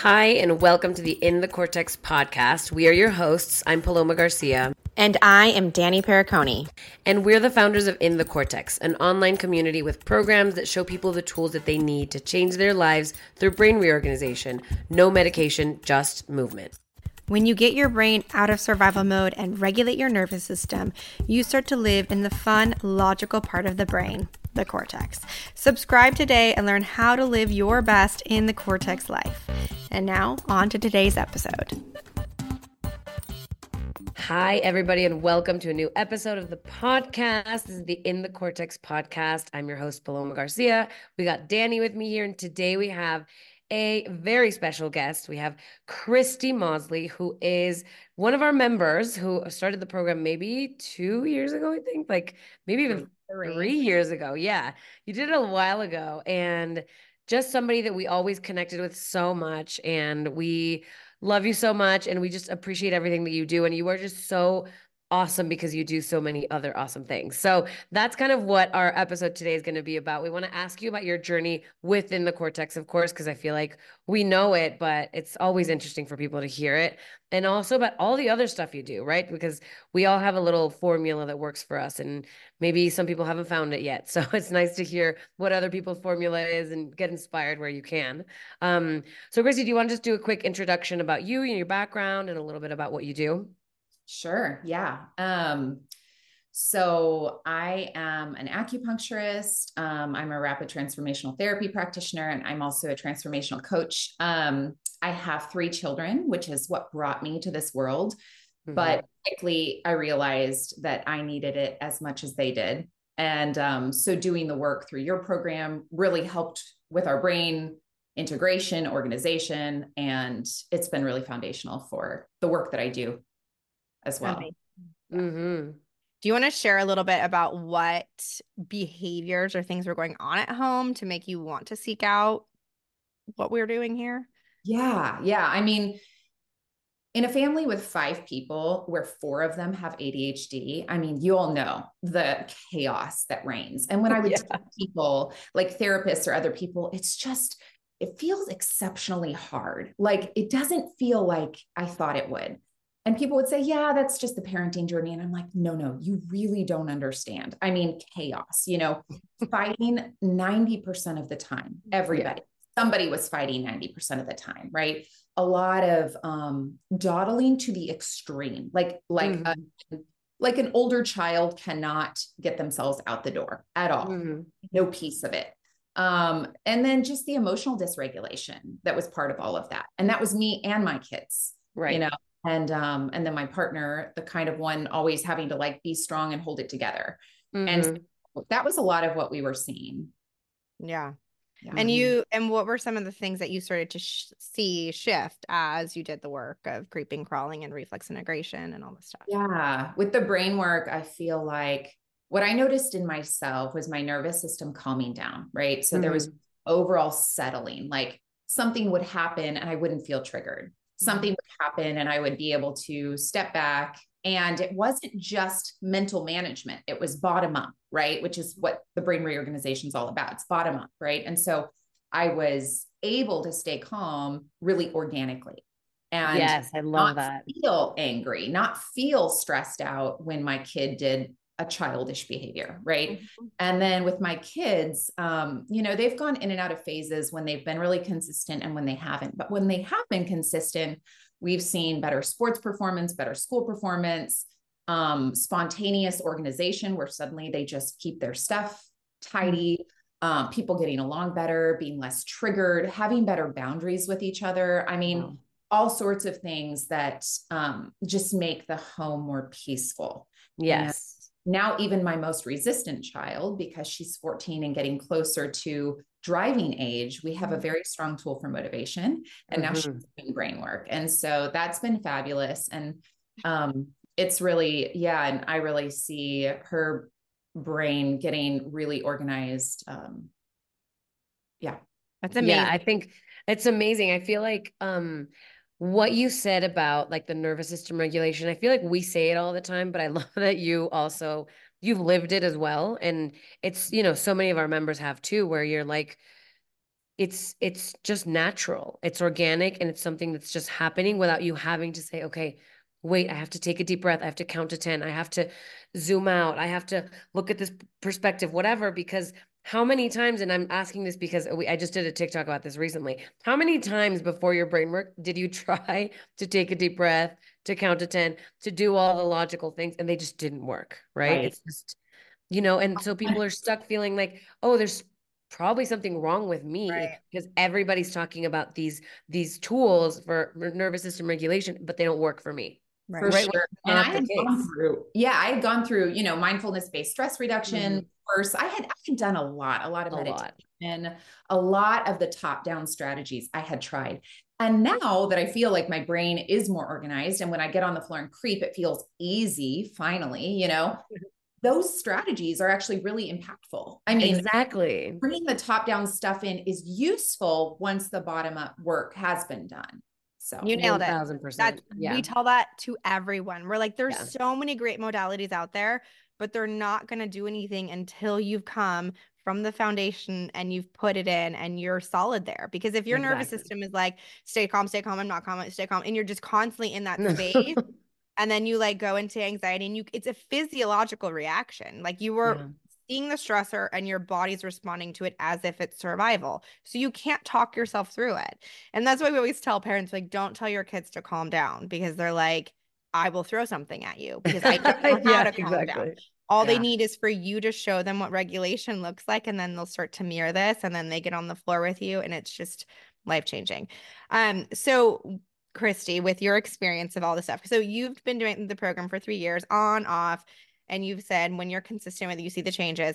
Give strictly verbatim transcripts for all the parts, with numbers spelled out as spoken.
Hi, and welcome to the In the Cortex podcast. We are your hosts. I'm Paloma Garcia. And I am Danny Pericone. And we're the founders of In the Cortex, an online community with programs that show people the tools that they need to change their lives through brain reorganization. No medication, just movement. When you get your brain out of survival mode and regulate your nervous system, you start to live in the fun, logical part of the brain, the cortex. Subscribe today and learn how to live your best in the cortex life. And now, on to today's episode. Hi, everybody, and welcome to a new episode of the podcast. This is the In the Cortex podcast. I'm your host, Paloma Garcia. We got Danny with me here, and today we have a very special guest. We have Christy Mosley, who is one of our members who started the program maybe two years ago, I think, like maybe even three, three years ago. Yeah, you did it a while ago, and just somebody that we always connected with so much, and we love you so much, and we just appreciate everything that you do, and you are just so awesome because you do so many other awesome things. So that's kind of what our episode today is going to be about. We want to ask you about your journey within the cortex, of course, because I feel like we know it, but it's always interesting for people to hear it. And also about all the other stuff you do, right? Because we all have a little formula that works for us, and maybe some people haven't found it yet. So it's nice to hear what other people's formula is and get inspired where you can. Um, so Chrissy, do you want to just do a quick introduction about you and your background and a little bit about what you do? Sure. Yeah. Um, so I am an acupuncturist. Um, I'm a rapid transformational therapy practitioner, and I'm also a transformational coach. Um, I have three children, which is what brought me to this world. Mm-hmm. But quickly I realized that I needed it as much as they did. And um, so doing the work through your program really helped with our brain integration, organization, and it's been really foundational for the work that I do as well. Mm-hmm. Do you want to share a little bit about what behaviors or things were going on at home to make you want to seek out what we're doing here? Yeah. Yeah. I mean, in a family with five people where four of them have A D H D, I mean, you all know the chaos that reigns. And when I would yeah. tell people like therapists or other people, it's just, it feels exceptionally hard. Like it doesn't feel like I thought it would. And people would say, yeah, that's just the parenting journey. And I'm like, no, no, you really don't understand. I mean, chaos, you know, fighting ninety percent of the time, everybody, yeah. somebody was fighting ninety percent of the time, right? A lot of um, dawdling to the extreme, like, like, mm-hmm. a, like an older child cannot get themselves out the door at all. Mm-hmm. No piece of it. Um, and then just the emotional dysregulation that was part of all of that. And that was me and my kids, right? You know, And, um, and then my partner, the kind of one always having to like be strong and hold it together. Mm-hmm. And so that was a lot of what we were seeing. Yeah. yeah. And you, and what were some of the things that you started to sh- see shift as you did the work of creeping, crawling, and reflex integration and all this stuff? Yeah. With the brain work, I feel like what I noticed in myself was my nervous system calming down, right? So mm-hmm. there was overall settling, like something would happen and I wouldn't feel triggered. Something would happen and I would be able to step back. And it wasn't just mental management. It was bottom up, right? Which is what the brain reorganization is all about. It's bottom up, right? And so I was able to stay calm really organically. And yes, I love not that. Feel angry, not feel stressed out when my kid did a childish behavior, right? Mm-hmm. And then with my kids, um, you know, they've gone in and out of phases when they've been really consistent and when they haven't. But when they have been consistent, we've seen better sports performance, better school performance, um, spontaneous organization where suddenly they just keep their stuff tidy, mm-hmm. um, people getting along better, being less triggered, having better boundaries with each other. I mean, wow. all sorts of things that um, just make the home more peaceful. Yes. And now even my most resistant child, because she's fourteen and getting closer to driving age, we have a very strong tool for motivation. And mm-hmm. now she's doing brain work. And so that's been fabulous. And um, it's really, yeah. And I really see her brain getting really organized. Um, yeah. That's amazing. Yeah, I think it's amazing. I feel like um, what you said about like the nervous system regulation, I feel like we say it all the time, but I love that you also, you've lived it as well. And it's, you know, so many of our members have too, where you're like, it's it's just natural. It's organic, and it's something that's just happening without you having to say, okay, wait, I have to take a deep breath. I have to count to ten. I have to zoom out. I have to look at this perspective, whatever, because how many times, and I'm asking this because we, I just did a TikTok about this recently. How many times before your brain work did you try to take a deep breath, to count to ten, to do all the logical things, and they just didn't work, right? Right. It's just, you know, and so people are stuck feeling like, oh, there's probably something wrong with me Right. because everybody's talking about these these tools for nervous system regulation, but they don't work for me. For Right. sure. And I had gone through, yeah, I had gone through, you know, mindfulness-based stress reduction Mhm. course. I had, I had done a lot, a lot of A lot. meditation, a lot of the top-down strategies I had tried. And now that I feel like my brain is more organized, and when I get on the floor and creep, it feels easy, finally, you know, those strategies are actually really impactful. I mean, Exactly. bringing the top-down stuff in is useful once the bottom-up work has been done. So You nailed it. one thousand percent. That Yeah. we tell that to everyone. We're like, there's Yeah. so many great modalities out there, but they're not going to do anything until you've come from the foundation and you've put it in and you're solid there. Because if your nervous Exactly. system is like, stay calm, stay calm, I'm not calm, stay calm, and you're just constantly in that space, and then you like go into anxiety, and you, it's a physiological reaction. Like you were Yeah. seeing the stressor and your body's responding to it as if it's survival. So you can't talk yourself through it. And that's why we always tell parents, like, don't tell your kids to calm down, because they're like, I will throw something at you because I don't know how Yeah, to calm exactly. down. All Yeah. they need is for you to show them what regulation looks like, and then they'll start to mirror this, and then they get on the floor with you, and it's just life-changing. Um, so Christy, with your experience of all this stuff, so you've been doing the program for three years on, off, and you've said when you're consistent with it, you see the changes.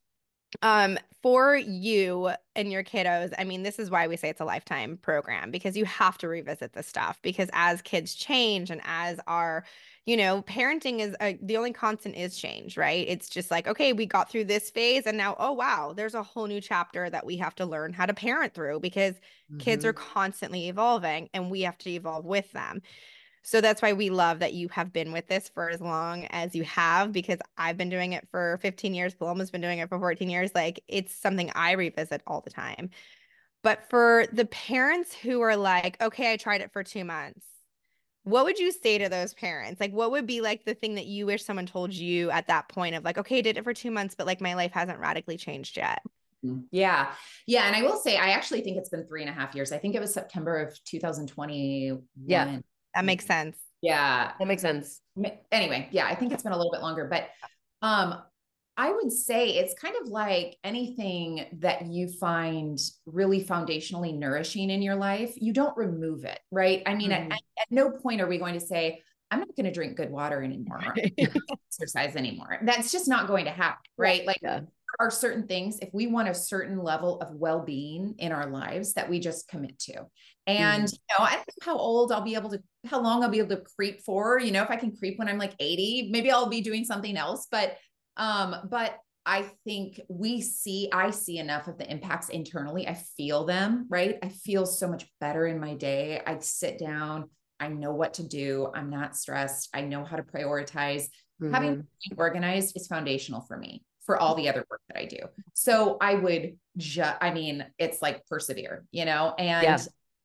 Um, for you and your kiddos, I mean, this is why we say it's a lifetime program, because you have to revisit this stuff, because as kids change and as our, you know, parenting is a, the only constant is change, right? It's just like, okay, we got through this phase and now, oh, wow, there's a whole new chapter that we have to learn how to parent through, because mm-hmm. kids are constantly evolving and we have to evolve with them. So that's why we love that you have been with this for as long as you have, because I've been doing it for fifteen years. Paloma's been doing it for fourteen years. Like, it's something I revisit all the time. But for the parents who are like, okay, I tried it for two months. What would you say to those parents? Like, what would be like the thing that you wish someone told you at that point of like, okay, I did it for two months, but like my life hasn't radically changed yet? Yeah. Yeah. And I will say, I actually think it's been three and a half years. I think it was September of two thousand twenty-one. Yeah. That makes sense. Yeah. That makes sense. Anyway, yeah, I think it's been a little bit longer, but um, I would say it's kind of like anything that you find really foundationally nourishing in your life, you don't remove it, right? I mean, mm-hmm. at, at no point are we going to say, I'm not going to drink good water anymore, exercise anymore. That's just not going to happen, right? Yeah. Like yeah. there are certain things, if we want a certain level of well-being in our lives, that we just commit to. And, mm. you know, I don't know how old I'll be able to, how long I'll be able to creep for, you know, if I can creep when I'm like eighty, maybe I'll be doing something else. But, um, but I think we see, I see enough of the impacts internally. I feel them, right? I feel so much better in my day. I sit down, I know what to do. I'm not stressed. I know how to prioritize. Mm-hmm. Having organized is foundational for me, for all the other work that I do. So I would just, I mean, it's like persevere, you know, and yeah.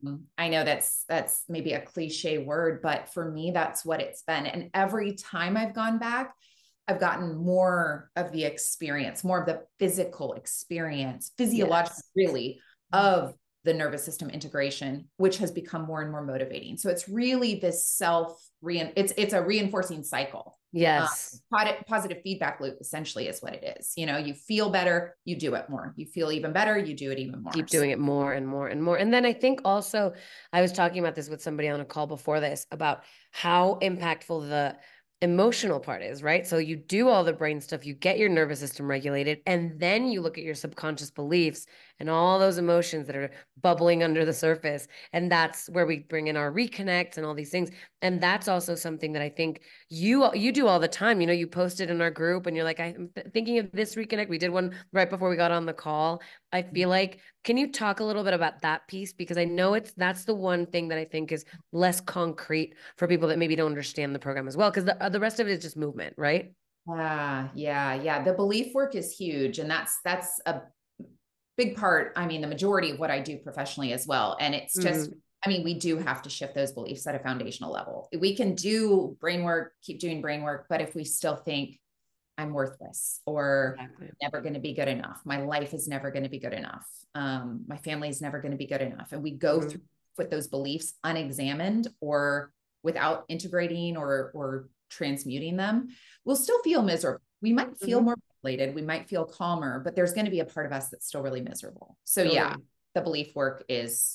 I know that's, that's maybe a cliche word, but for me, that's what it's been. And every time I've gone back, I've gotten more of the experience, more of the physical experience, physiological, yes. really, of the nervous system integration, which has become more and more motivating. So it's really this self, it's, it's a reinforcing cycle. Yes. Um, positive feedback loop essentially is what it is. You know, you feel better, you do it more. You feel even better, you do it even more. Keep doing it more and more and more. And then I think also, I was talking about this with somebody on a call before this about how impactful the emotional part is, right? So you do all the brain stuff, you get your nervous system regulated, and then you look at your subconscious beliefs and all those emotions that are bubbling under the surface. And that's where we bring in our reconnects and all these things. And that's also something that I think you, you do all the time. You know, you posted in our group and you're like, I'm th- thinking of this reconnect. We did one right before we got on the call. I feel like, can you talk a little bit about that piece? Because I know it's, that's the one thing that I think is less concrete for people that maybe don't understand the program as well. Because the, the rest of it is just movement, right? Yeah, yeah, yeah. The belief work is huge. And that's, that's a big part, I mean, the majority of what I do professionally as well. And it's just, mm-hmm. I mean, we do have to shift those beliefs at a foundational level. We can do brain work, keep doing brain work, but if we still think I'm worthless or exactly. never going to be good enough, my life is never going to be good enough, um, my family is never going to be good enough, and we go mm-hmm. through with those beliefs unexamined or without integrating or or transmuting them, we'll still feel miserable. We might feel mm-hmm. more regulated, we might feel calmer, but there's going to be a part of us that's still really miserable. So totally. yeah, the belief work is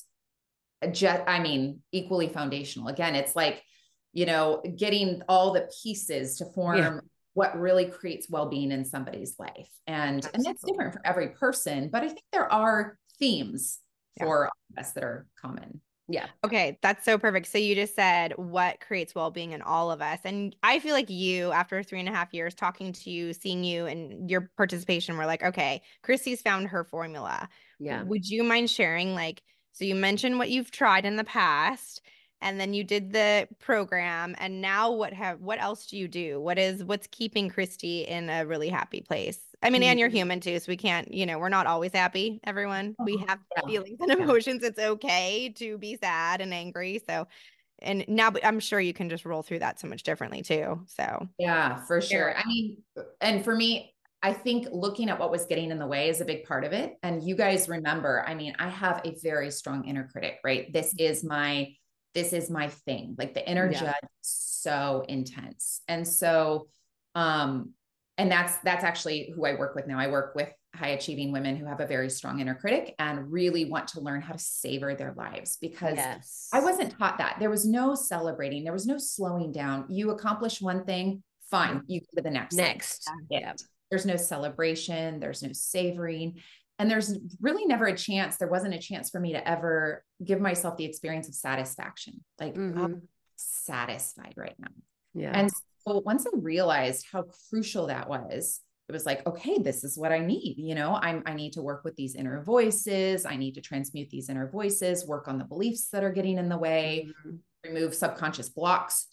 just, I mean, equally foundational. Again, it's like, you know, getting all the pieces to form yeah. what really creates well-being in somebody's life. And, Absolutely. and that's different for every person, but I think there are themes yeah. for us that are common. Yeah. Okay. That's so perfect. So you just said what creates well-being in all of us. And I feel like you, after three and a half years talking to you, seeing you and your participation, we're like, okay, Christy's found her formula. Yeah. Would you mind sharing, like, so you mentioned what you've tried in the past, and then you did the program, and now what have, what else do you do? What is, what's keeping Christy in a really happy place? I mean, mm-hmm. and you're human too, so we can't, you know, we're not always happy, everyone. We have yeah. feelings and emotions. It's okay to be sad and angry. So, and now I'm sure you can just roll through that so much differently too. So yeah, for sure. I mean, and for me, I think looking at what was getting in the way is a big part of it. And you guys remember, I mean, I have a very strong inner critic, right? This is my, this is my thing. Like the inner yeah. judge is so intense. And so, um, and that's, that's actually who I work with now. I work with high achieving women who have a very strong inner critic and really want to learn how to savor their lives, because yes. I wasn't taught that. There was no celebrating. There was no slowing down. You accomplish one thing, fine. You go to the next. Next. Yeah. There's no celebration. There's no savoring. And there's really never a chance. There wasn't a chance for me to ever give myself the experience of satisfaction. Like mm-hmm. I'm satisfied right now. Yeah. And so once I realized how crucial that was, it was like, okay, this is what I need. You know, I'm, I need to work with these inner voices. I need to transmute these inner voices, work on the beliefs that are getting in the way, mm-hmm. remove subconscious blocks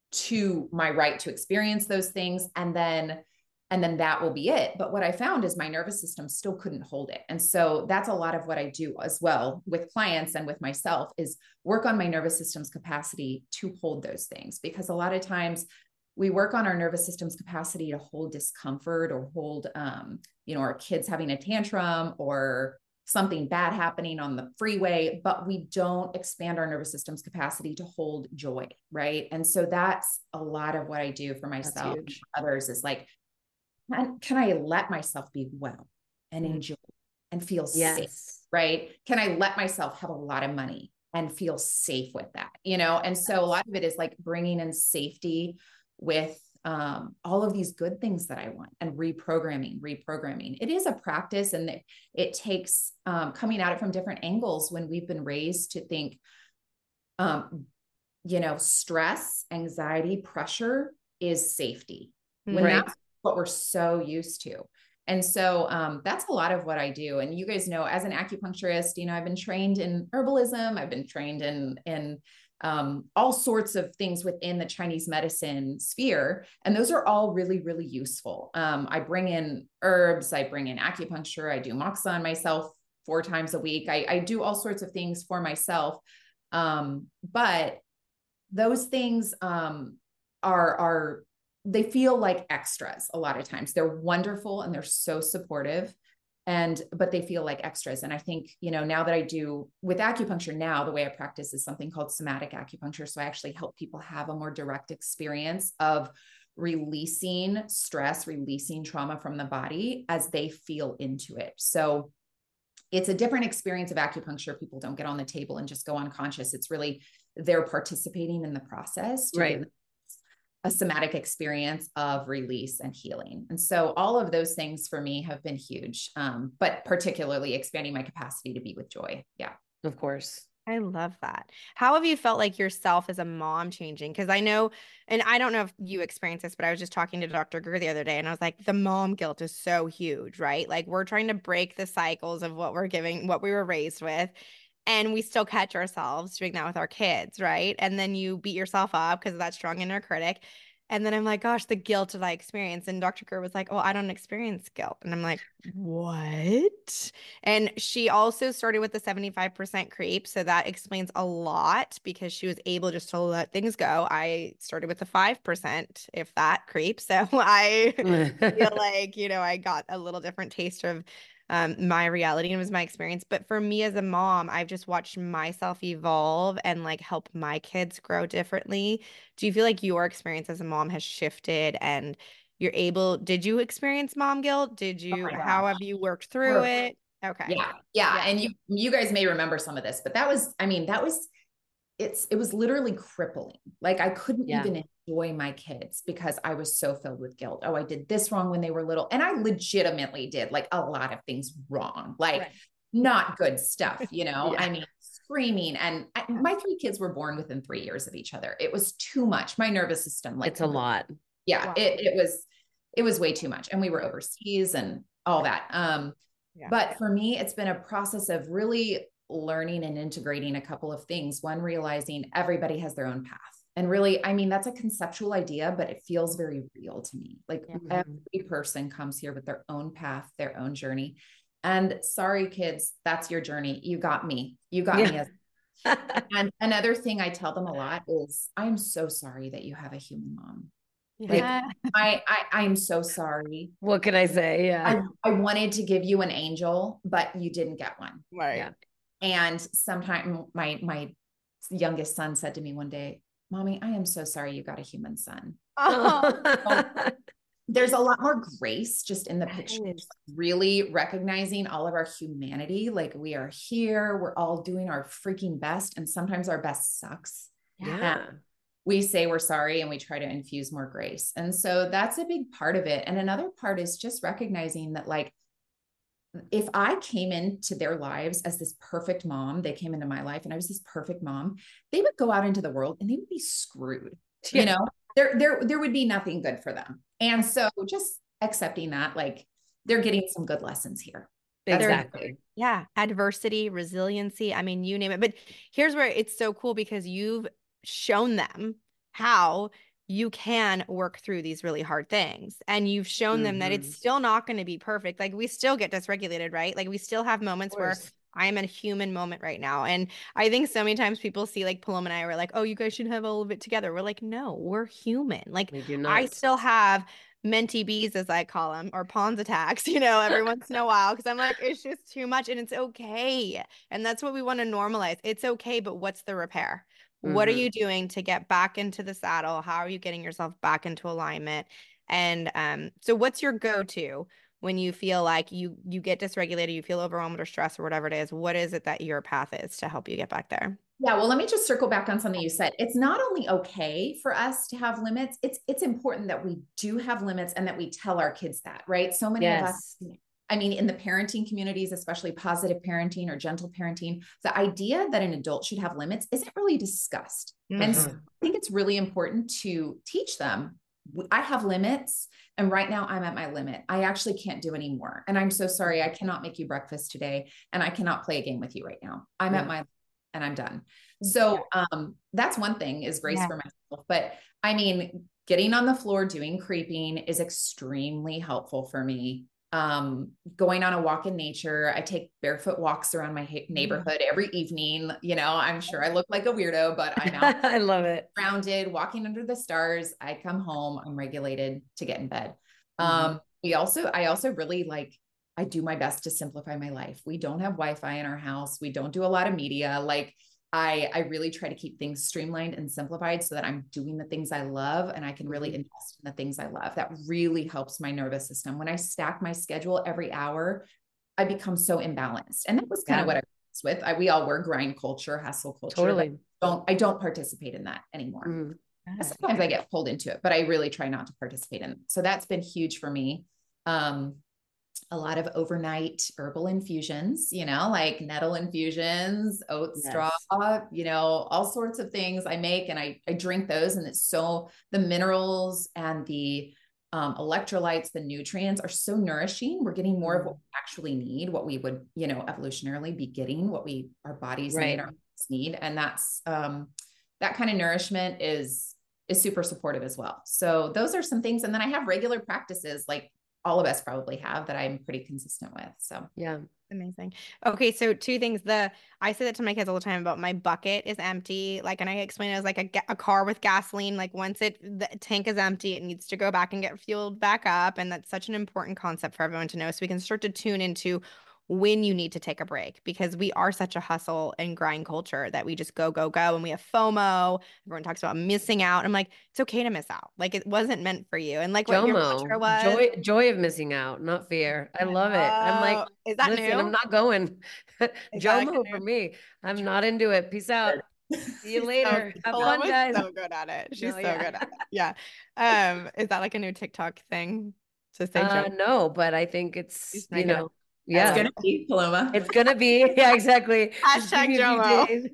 to my right to experience those things. And then And then that will be it. But what I found is my nervous system still couldn't hold it. And so that's a lot of what I do as well with clients and with myself, is work on my nervous system's capacity to hold those things. Because a lot of times we work on our nervous system's capacity to hold discomfort or hold, um, you know, our kids having a tantrum or something bad happening on the freeway, but we don't expand our nervous system's capacity to hold joy. Right. And so that's a lot of what I do for myself and for others, is like, Can, can I let myself be well and enjoy and feel yes. safe, right? Can I let myself have a lot of money and feel safe with that, you know? And so a lot of it is like bringing in safety with um, all of these good things that I want, and reprogramming, reprogramming. It is a practice, and it, it takes um, coming at it from different angles when we've been raised to think, um, you know, stress, anxiety, pressure is safety. When right. that's what we're so used to. And so um, that's a lot of what I do. And you guys know, as an acupuncturist, you know, I've been trained in herbalism. I've been trained in, in um, all sorts of things within the Chinese medicine sphere. And those are all really, really useful. Um, I bring in herbs, I bring in acupuncture, I do moxa on myself four times a week. I, I do all sorts of things for myself. Um, but those things um, are, are, they feel like extras a lot of times. They're wonderful and they're so supportive, and, but they feel like extras. And I think, you know, now that I do with acupuncture now, the way I practice is something called somatic acupuncture. So I actually help people have a more direct experience of releasing stress, releasing trauma from the body as they feel into it. So it's a different experience of acupuncture. People don't get on the table and just go unconscious. It's really, they're participating in the process to right. give a somatic experience of release and healing. And so all of those things for me have been huge, um, but particularly expanding my capacity to be with joy. Yeah. Of course. I love that. How have you felt like yourself as a mom changing? Because I know, and I don't know if you experienced this, but I was just talking to Doctor Greer the other day, and I was like, the mom guilt is so huge, right? Like we're trying to break the cycles of what we're giving, what we were raised with. And we still catch ourselves doing that with our kids, right? And then you beat yourself up because of that strong inner critic. And then I'm like, gosh, the guilt that I experience. And Doctor Kerr was like, oh, I don't experience guilt. And I'm like, what? And she also started with the seventy-five percent creep. So that explains a lot because she was able just to let things go. I started with the five percent, if that creep. So I feel like, you know, I got a little different taste of um, my reality and it was my experience. But for me as a mom, I've just watched myself evolve and like help my kids grow differently. Do you feel like your experience as a mom has shifted and you're able, did you experience mom guilt? Did Oh you, my how gosh. have you worked through it? Okay. Yeah, yeah. Yeah. And you you guys may remember some of this, but that was, I mean, that was it's it was literally crippling. Like I couldn't Yeah. even enjoy my kids because I was so filled with guilt. Oh, I did this wrong when they were little. And I legitimately did like a lot of things wrong, like Right. not good stuff, you know, Yeah. I mean, screaming. And I, my three kids were born within three years of each other. It was too much. My nervous system, like It's a lot. yeah, Wow. it, it was, it was way too much. And we were overseas and all that. Um, Yeah. but for me, it's been a process of really learning and integrating a couple of things. One, realizing everybody has their own path. And really, I mean, that's a conceptual idea, but it feels very real to me. Like Yeah. every person comes here with their own path, their own journey. And sorry, kids, that's your journey. You got me. You got Yeah. me. As and another thing I tell them a lot is, I'm so sorry that you have a human mom. Yeah. Like I, I, I'm so sorry. What can I say? Yeah. I, I wanted to give you an angel, but you didn't get one. Right. Yeah. And sometime my, my youngest son said to me one day, Mommy, I am so sorry you got a human son. Oh, There's a lot more grace just in the that picture, is- really recognizing all of our humanity. Like we are here, we're all doing our freaking best. And sometimes our best sucks. Yeah. And we say we're sorry and we try to infuse more grace. And so that's a big part of it. And another part is just recognizing that, like, if I came into their lives as this perfect mom, they came into my life and I was this perfect mom, they would go out into the world and they would be screwed. Yeah. You know, there, there, there would be nothing good for them. And so just accepting that, like, they're getting some good lessons here. That's Exactly. Yeah. Adversity, resiliency. I mean, you name it. But here's where it's so cool because you've shown them how you can work through these really hard things. And you've shown them that Mhm. it's still not going to be perfect. Like we still get dysregulated, right? Like we still have moments Of where course. I am in a human moment right now. And I think so many times people see like Paloma and I were like, oh, you guys should have all of it together. We're like, no, we're human. Like We do I not. still have mentee bees, as I call them, or pawns attacks, you know, every once in a while. Cause I'm like, it's just too much and it's okay. And that's what we want to normalize. It's okay, but what's the repair? What are Mhm. you doing to get back into the saddle? How are you getting yourself back into alignment? And um, so what's your go-to when you feel like you you get dysregulated, you feel overwhelmed or stressed or whatever it is? What is it that your path is to help you get back there? Yeah, well, let me just circle back on something you said. It's not only okay for us to have limits, it's it's important that we do have limits and that we tell our kids that, right? So many of us, Yes. I mean, in the parenting communities, especially positive parenting or gentle parenting, the idea that an adult should have limits isn't really discussed. And so Mhm. I think it's really important to teach them, I have limits. And right now I'm at my limit. I actually can't do any more. And I'm so sorry. I cannot make you breakfast today. And I cannot play a game with you right now. I'm Yeah. at my and I'm done. So um, that's one thing, is grace Yeah. for myself. But I mean, getting on the floor, doing creeping is extremely helpful for me. Um, going on a walk in nature. I take barefoot walks around my ha- neighborhood every evening. You know, I'm sure I look like a weirdo, but I'm out I love it. grounded, walking under the stars. I come home, I'm regulated to get in bed. Mhm. Um, we also, I also really like, I do my best to simplify my life. We don't have Wi-Fi in our house. We don't do a lot of media. Like I, I really try to keep things streamlined and simplified so that I'm doing the things I love and I can really Mhm. invest in the things I love. That really helps my nervous system. When I stack my schedule every hour, I become so imbalanced. And that was kind Yeah. of what I was with. I, we all were grind culture, hustle culture. Totally. But don't, I don't participate in that anymore. Mhm. Sometimes I get pulled into it, but I really try not to participate in it. So that's been huge for me. Um, a lot of overnight herbal infusions, you know, like nettle infusions, oat Yes. straw, you know, all sorts of things I make and I, I drink those. And it's so the minerals and the um, electrolytes, the nutrients are so nourishing. We're getting more of what we actually need, what we would, you know, evolutionarily be getting, what we, our bodies Right. need, our bodies need. And that's, um, that kind of nourishment is is super supportive as well. So those are some things. And then I have regular practices like all of us probably have that I'm pretty consistent with. So yeah. Amazing. Okay, so two things. The I say that to my kids all the time about my bucket is empty. Like, and I explain it as like a, a car with gasoline. Like once it the tank is empty, it needs to go back and get fueled back up. And that's such an important concept for everyone to know. So we can start to tune into when you need to take a break, because we are such a hustle and grind culture that we just go, go, go. And we have FOMO. Everyone talks about missing out. I'm like, it's okay to miss out. Like it wasn't meant for you. And like what your mantra JOMO, was. joy, joy of missing out, not fear. I love it. I'm like, Oh, is that listen, new? I'm not going. Is that JOMO for me. I'm not into it. Peace out. See you She's later. So, Have fun, Paloma guys. so good at it. She's No, so yeah. good at it. Yeah. Um, is that like a new TikTok thing to say Uh, joke? no, but I think it's, Just you make it know, up. yeah. it's going to be Paloma. It's going to be, yeah, exactly. Just give Hashtag me a few JOMO. days.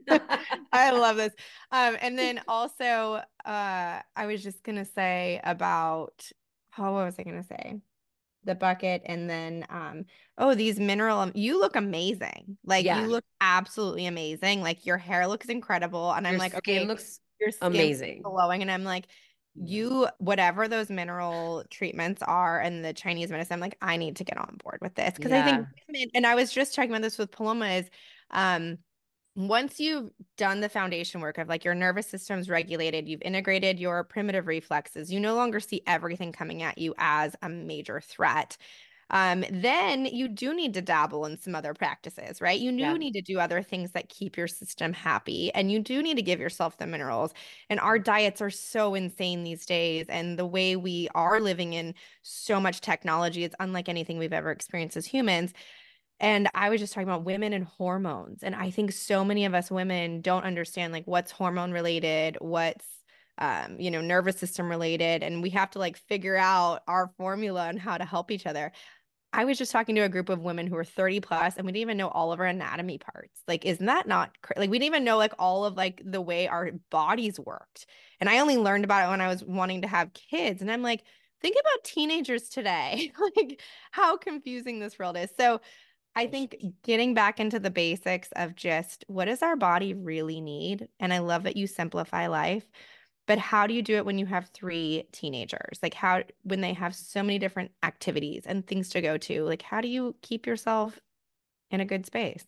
I love this. Um, and then also, uh, I was just gonna say about, oh, what was I gonna say? The bucket, and then um oh, these mineral, you look amazing. Like Yeah. you look absolutely amazing. Like your hair looks incredible. And I'm Your like, skin okay, looks your skin amazing. glowing. And I'm like, Yeah. you, whatever those mineral treatments are and the Chinese medicine, I'm like, I need to get on board with this. Because I think Yeah. women, and I was just talking about this with Paloma, is um once you've done the foundation work of like your nervous system's regulated, you've integrated your primitive reflexes, you no longer see everything coming at you as a major threat. Um, then you do need to dabble in some other practices, right? You do Yeah. need to do other things that keep your system happy, and you do need to give yourself the minerals. And our diets are so insane these days, and the way we are living in so much technology, it's unlike anything we've ever experienced as humans. And I was just talking about women and hormones. And I think so many of us women don't understand like what's hormone related, what's um, you know, nervous system related. And we have to like figure out our formula and how to help each other. I was just talking to a group of women who were thirty plus, and we didn't even know all of our anatomy parts. Like, isn't that not cra- like we didn't even know like all of like the way our bodies worked. And I only learned about it when I was wanting to have kids. And I'm like, think about teenagers today, like how confusing this world is. So I think getting back into the basics of just what does our body really need? And I love that you simplify life, but how do you do it when you have three teenagers? Like how, when they have so many different activities and things to go to, like how do you keep yourself in a good space?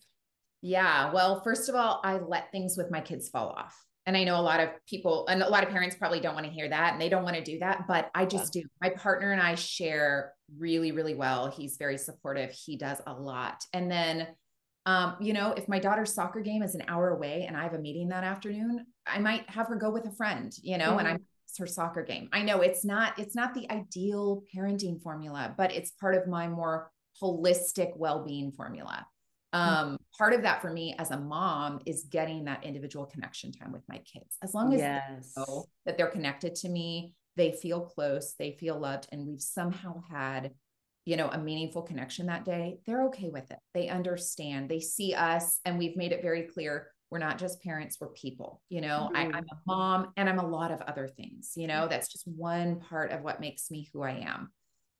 Yeah. Well, first of all, I let things with my kids fall off. And I know a lot of people and a lot of parents probably don't want to hear that and they don't want to do that, but I just yeah. do. My partner and I share really, really well. He's very supportive. He does a lot. And then, um, you know, if my daughter's soccer game is an hour away and I have a meeting that afternoon, I might have her go with a friend, you know, mm-hmm. and I miss her soccer game. I know it's not, it's not the ideal parenting formula, but it's part of my more holistic well-being formula. Um, part of that for me as a mom is getting that individual connection time with my kids. As long as yes. they know that they're connected to me, they feel close, they feel loved, and we've somehow had, you know, a meaningful connection that day, they're okay with it. They understand, they see us, and we've made it very clear, we're not just parents, we're people. You know, mm-hmm. I, I'm a mom and I'm a lot of other things, you know, that's just one part of what makes me who I am.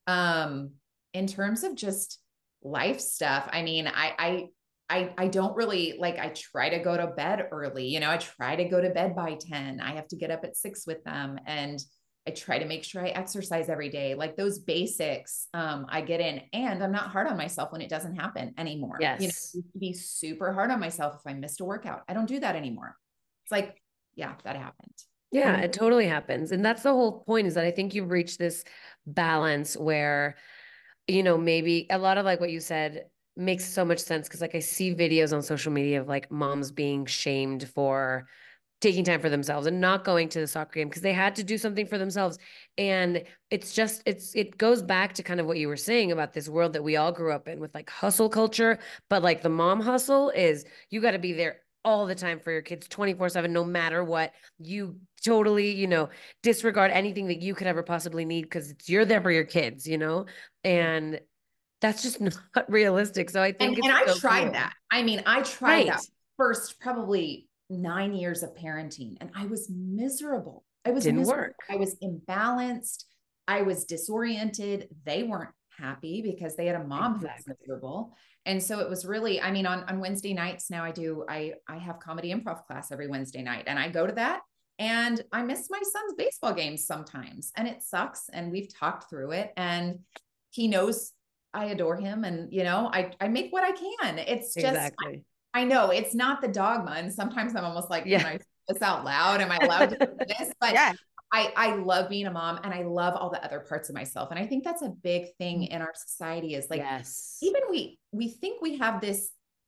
Um, in terms of just life stuff. I mean, I, I, I, I don't really like, I try to go to bed early, you know, I try to go to bed by ten. I have to get up at six with them. And I try to make sure I exercise every day. Like those basics, um, I get in, and I'm not hard on myself when it doesn't happen anymore. Yes. You know, I used to be super hard on myself if I missed a workout. I don't do that anymore. It's like, yeah, that happened. Yeah, it totally happens. And that's the whole point, is that I think you've reached this balance where, you know, maybe a lot of like what you said makes so much sense. Cause like I see videos on social media of like moms being shamed for taking time for themselves and not going to the soccer game because they had to do something for themselves. And it's just, it's, it goes back to kind of what you were saying about this world that we all grew up in with like hustle culture. But like the mom hustle is you got to be there all the time for your kids twenty-four seven, no matter what. You totally, you know, disregard anything that you could ever possibly need because it's you're there for your kids, you know, and that's just not realistic. So I think and, it's and I so tried cool. that. I mean, I tried right. that first probably nine years of parenting, and I was miserable. I was didn't miserable. work. I was imbalanced. I was disoriented. They weren't happy because they had a mom exactly. who was miserable. And so it was really, I mean, on, on Wednesday nights now I do, I, I have comedy improv class every Wednesday night, and I go to that And I miss my son's baseball games sometimes, and it sucks. And we've talked through it, and he knows I adore him. And, you know, I, I make what I can. It's just, Exactly. I, I know it's not the dogma. And sometimes I'm almost like, Yeah. can I say this out loud? Am I allowed to do this? But Yeah. I, I love being a mom, and I love all the other parts of myself. And I think that's a big thing in our society is like, yes. even we, we think we have this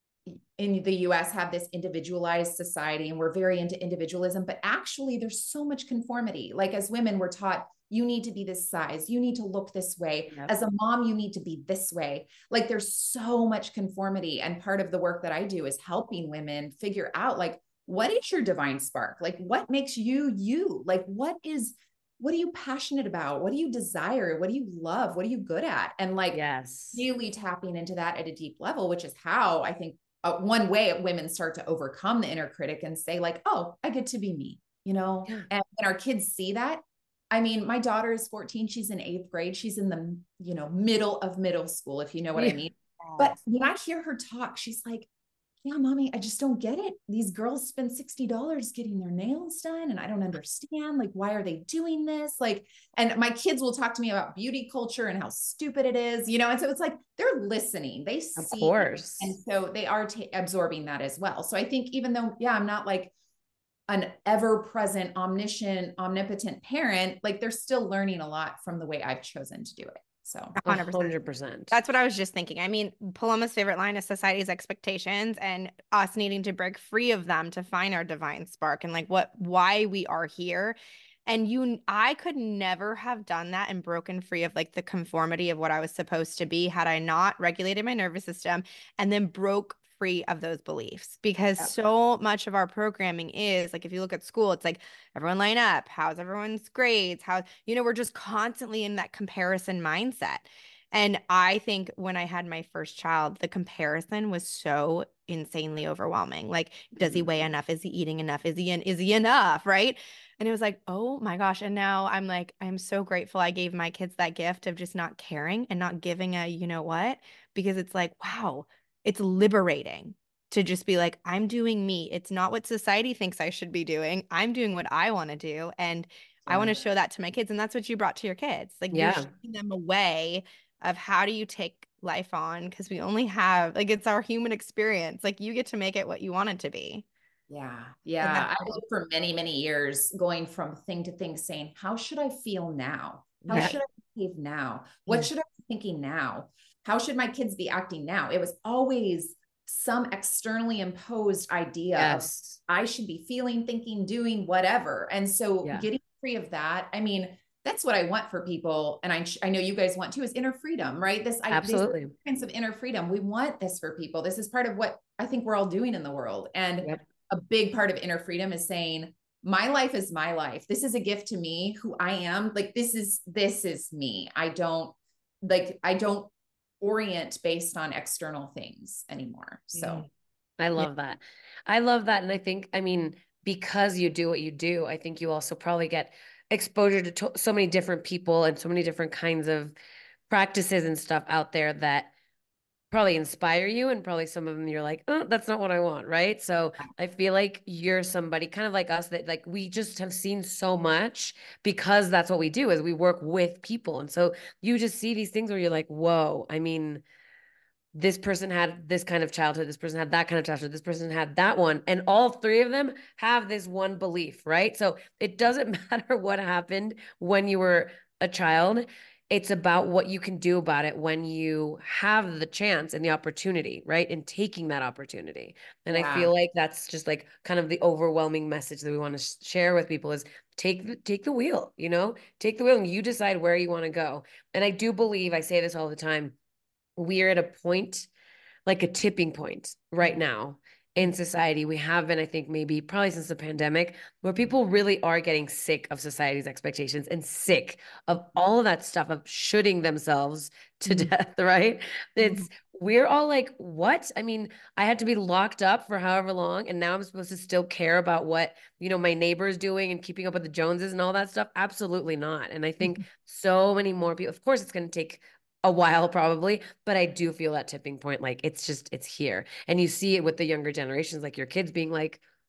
in the U S have this individualized society, and we're very into individualism, but actually there's so much conformity. Like as women, we're taught you need to be this size, you need to look this way. Yep. As a mom, you need to be this way. Like there's so much conformity. And part of the work that I do is helping women figure out like, what is your divine spark? Like what makes you, you? Like what is, what are you passionate about? What do you desire? What do you love? What are you good at? And like yes. really tapping into that at a deep level, which is how I think uh, one way women start to overcome the inner critic and say like, oh, I get to be me, you know? Yeah. And when our kids see that, I mean, my daughter is fourteen. She's in eighth grade. She's in the, you know, middle of middle school, if you know what yeah. I mean. But when I hear her talk, she's like, yeah, mommy, I just don't get it. These girls spend sixty dollars getting their nails done. And I don't understand, like, why are they doing this? Like, and my kids will talk to me about beauty culture and how stupid it is, you know? And so it's like, they're listening, they see, of course. And so they are t- absorbing that as well. So I think even though, yeah, I'm not like an ever-present, omniscient, omnipotent parent, like they're still learning a lot from the way I've chosen to do it. So one hundred percent. That's what I was just thinking. I mean, Paloma's favorite line is society's expectations and us needing to break free of them to find our divine spark and like what, why we are here. And you, I could never have done that and broken free of like the conformity of what I was supposed to be had I not regulated my nervous system and then broke free of those beliefs, because yep. so much of our programming is like, if you look at school, it's like everyone line up, how's everyone's grades, how, you know, we're just constantly in that comparison mindset. And I think when I had my first child, the comparison was so insanely overwhelming. Like, does he weigh enough? Is he eating enough? Is he in, is he enough? Right. And it was like, oh my gosh. And now I'm like, I'm so grateful I gave my kids that gift of just not caring and not giving a, you know what, because it's like, wow, it's liberating to just be like, I'm doing me. It's not what society thinks I should be doing. I'm doing what I want to do. And yeah. I want to show that to my kids. And that's what you brought to your kids. Like yeah. you're showing them a way of how do you take life on? Because we only have, like, it's our human experience. Like you get to make it what you want it to be. Yeah. Yeah. I was for many, many years going from thing to thing saying, how should I feel now? How yeah. should I behave now? What yeah. should I be thinking now? How should my kids be acting now? It was always some externally imposed idea yes. of I should be feeling, thinking, doing, whatever. And so yeah. getting free of that, I mean, that's what I want for people. And I, I know you guys want too, is inner freedom, right? This absolutely this sense of inner freedom. We want this for people. This is part of what I think we're all doing in the world. And yep. a big part of inner freedom is saying, my life is my life. This is a gift to me, who I am. Like, this is, this is me. I don't like, I don't orient based on external things anymore. So I love yeah. that. I love that. And I think, I mean, because you do what you do, I think you also probably get exposure to, to so many different people and so many different kinds of practices and stuff out there that probably inspire you. And probably some of them you're like, oh, that's not what I want. Right. So I feel like you're somebody kind of like us that like, we just have seen so much because that's what we do is we work with people. And so you just see these things where you're like, whoa, I mean, this person had this kind of childhood, this person had that kind of childhood, this person had that one. And all three of them have this one belief, right? So it doesn't matter what happened when you were a child. It's about what you can do about it when you have the chance and the opportunity, right? And taking that opportunity. And yeah. I feel like that's just like kind of the overwhelming message that we want to share with people is take the, take the wheel, you know, take the wheel and you decide where you want to go. And I do believe, I say this all the time, we're at a point, like a tipping point right now in society. We have been, I think, maybe probably since the pandemic, where people really are getting sick of society's expectations and sick of all of that stuff of shooting themselves to mm-hmm. death, right? It's, we're all like, what? I mean, I had to be locked up for however long, and now I'm supposed to still care about what, you know, my neighbor's doing and keeping up with the Joneses and all that stuff? Absolutely not. And I think mm-hmm. so many more people, of course, it's going to take a while probably, but I do feel that tipping point. Like it's just, it's here. And you see it with the younger generations, like your kids being like,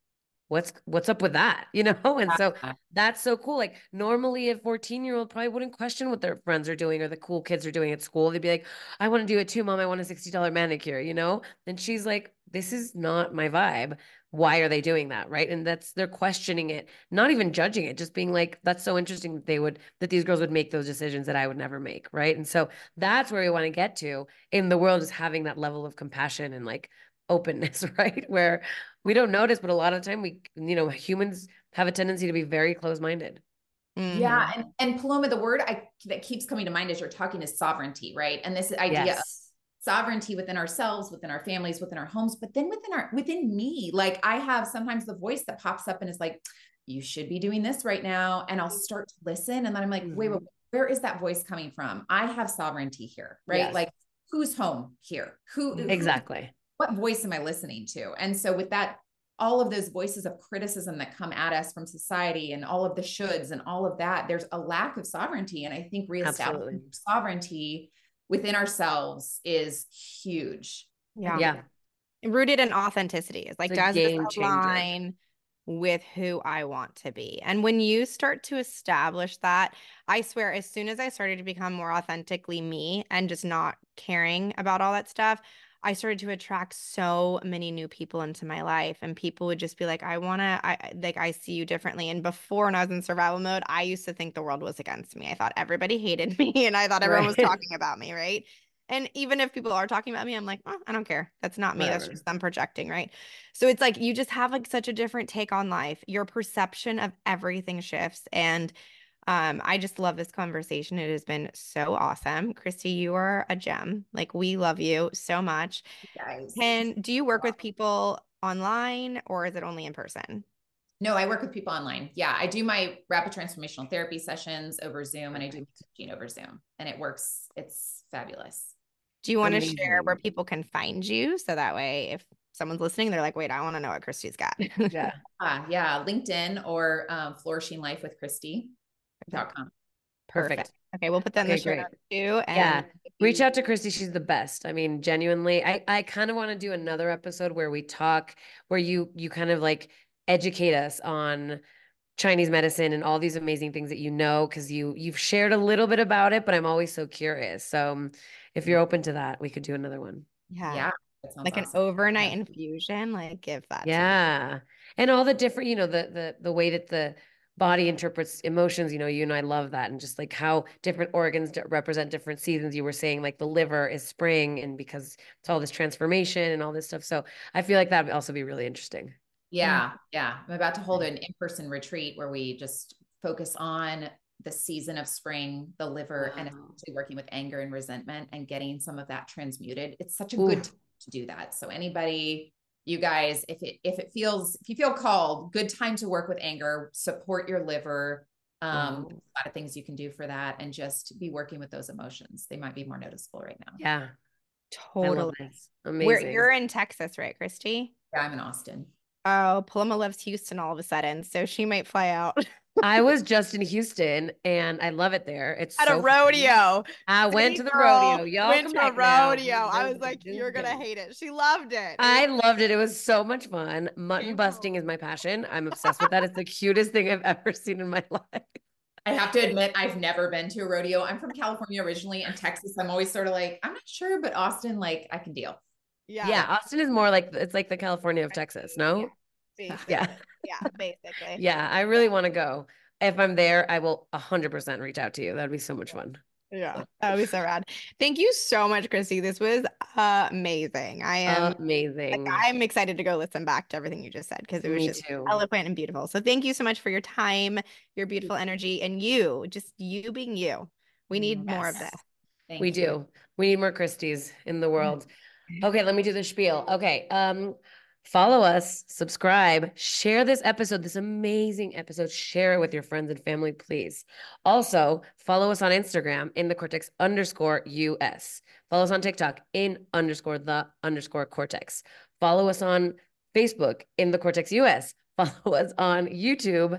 what's what's up with that, you know? And so that's so cool. Like normally a fourteen year old probably wouldn't question what their friends are doing or the cool kids are doing at school. They'd be like, I want to do it too, mom. I want a sixty dollar manicure, you know? And she's like, this is not my vibe. Why are they doing that? Right. And that's, they're questioning it, not even judging it, just being like, that's so interesting that they would, that these girls would make those decisions that I would never make. Right. And so that's where we want to get to in the world, is having that level of compassion and like openness, right? Where we don't notice, but a lot of the time we, you know, humans have a tendency to be very close-minded. Mm-hmm. Yeah. And, and Paloma, the word I, that keeps coming to mind as you're talking is sovereignty, right? And this idea yes. of sovereignty within ourselves, within our families, within our homes, but then within our, within me, like I have sometimes the voice that pops up and is like, you should be doing this right now. And I'll start to listen. And then I'm like, mm-hmm. wait, wait, where is that voice coming from? I have sovereignty here, right? Yes. Like who's home here? Who exactly? Who, what voice am I listening to? And so with that, all of those voices of criticism that come at us from society and all of the shoulds and all of that, there's a lack of sovereignty. And I think reestablishing sovereignty within ourselves is huge. Yeah. Yeah. Rooted in authenticity. It's like, does this align with who I want to be? And when you start to establish that, I swear, as soon as I started to become more authentically me and just not caring about all that stuff, I started to attract so many new people into my life, and people would just be like, I want to, I like, I see you differently. And before, when I was in survival mode, I used to think the world was against me. I thought everybody hated me and I thought everyone right. was talking about me. Right. And even if people are talking about me, I'm like, oh, I don't care. That's not me. Whatever. That's just them projecting. Right. So it's like, you just have like such a different take on life. Your perception of everything shifts. And Um, I just love this conversation. It has been so awesome. Christy, you are a gem. Like, we love you so much. Guys. And do you work with people online, or is it only in person? No, I work with people online. Yeah. I do my rapid transformational therapy sessions over Zoom, and I do coaching over Zoom, and it works. It's fabulous. Do you want to share where people can find you? So that way, if someone's listening, they're like, wait, I want to know what Christy's got. yeah. Uh, yeah. LinkedIn or um, Flourishing Life with Christy. Dot com. Perfect. Perfect. Okay, we'll put that okay, in the show notes too. And yeah, reach out to Christy. She's the best. I mean, genuinely, I I kind of want to do another episode where we talk, where you you kind of like educate us on Chinese medicine and all these amazing things that you know, because you you've shared a little bit about it, but I'm always so curious. So um, if you're open to that, we could do another one. Yeah. Yeah. Like awesome. An overnight yeah. infusion, like give that. Yeah. And all the different, you know, the the the way that the body interprets emotions, you know, you and I love that. And just like how different organs represent different seasons. You were saying like the liver is spring, and because it's all this transformation and all this stuff. So I feel like that would also be really interesting. Yeah. Yeah. I'm about to hold an in-person retreat where we just focus on the season of spring, the liver, wow. and especially working with anger and resentment and getting some of that transmuted. It's such a Ooh. Good time to do that. So anybody, you guys, if it, if it feels, if you feel called, good time to work with anger, support your liver. Um, there's a lot of things you can do for that, and just be working with those emotions. They might be more noticeable right now. Yeah, totally. Amazing. Where you're in Texas, right, Christy? Yeah, I'm in Austin. Oh, Paloma loves Houston all of a sudden, so she might fly out. I was just in Houston and I love it there. It's at so a rodeo. Fun. I City went to the rodeo. Y'all went come to a back rodeo. Now. I was like, you're gonna hate it. She loved it. I loved it. It was so much fun. Mutton busting is my passion. I'm obsessed with that. It's the cutest thing I've ever seen in my life. I have to admit, I've never been to a rodeo. I'm from California originally, and Texas, I'm always sort of like, I'm not sure, but Austin, like, I can deal. Yeah. Yeah. Austin is more like, it's like the California of Texas, no? Yeah. Yeah. Yeah, basically. Yeah. I really want to go. If I'm there, I will one hundred percent reach out to you. That'd be so much fun. Yeah, that would be so rad. Thank you so much, Christy. This was uh, amazing. I am amazing. Like, I'm excited to go listen back to everything you just said, because it was Me just too. eloquent and beautiful. So thank you so much for your time, your beautiful energy, and you, just you being you. We need yes. more of this. Thank we you. do. We need more Christies in the world. Okay, let me do the spiel. Okay. Um, follow us, subscribe, share this episode, this amazing episode. Share it with your friends and family, please. Also, follow us on Instagram in the cortex underscore U S. Follow us on TikTok in underscore the underscore cortex. Follow us on Facebook in the cortex U S. Follow us on YouTube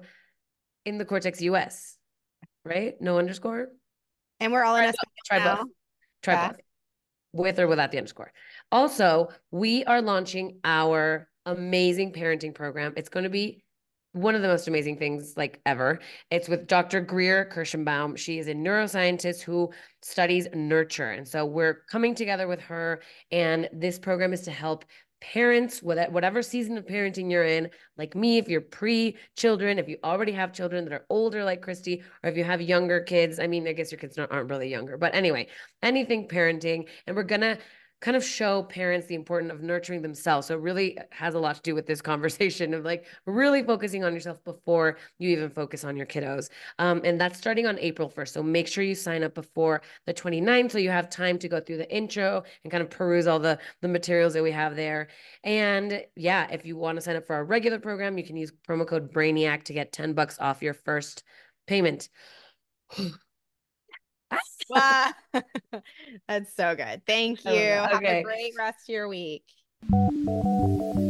in the cortex U S. Right? No underscore? And we're all in a try both. Try both. With or without the underscore. Also, we are launching our amazing parenting program. It's going to be one of the most amazing things like ever. It's with Doctor Greer Kirschenbaum. She is a neuroscientist who studies nurture. And so we're coming together with her. And this program is to help parents, whatever season of parenting you're in, like me, if you're pre-children, if you already have children that are older like Christy, or if you have younger kids. I mean, I guess your kids aren't really younger, but anyway, anything parenting. And we're going to kind of show parents the importance of nurturing themselves. So it really has a lot to do with this conversation of like really focusing on yourself before you even focus on your kiddos. Um, and that's starting on April first. So make sure you sign up before the twenty-ninth so you have time to go through the intro and kind of peruse all the, the materials that we have there. And yeah, if you want to sign up for our regular program, you can use promo code Brainiac to get ten bucks off your first payment. Wow. That's so good. Thank you. Okay. Have a great rest of your week.